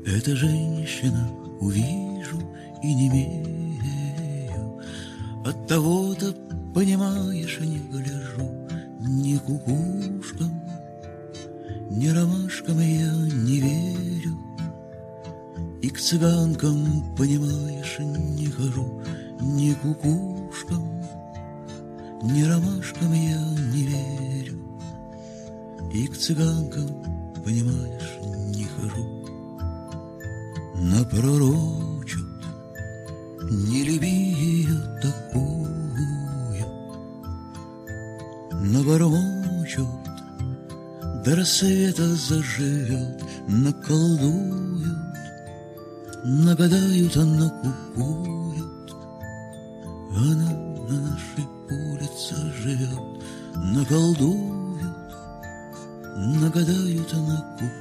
Эта женщина, увижу и немею. От того-то, понимаешь, не гляжу ни кукушкам, ни ромашкам я не верю. И к цыганкам, понимаешь, не хожу ни кукушкам, ни ромашкам я не верю. И к цыганкам, понимаешь, не хожу. Напророчат, не люби ее такую, набормочут, до рассвета заживет, наколдуют, нагадают, накукуют. Она на нашей улице живет, наколдуют, нагадают, накукуют.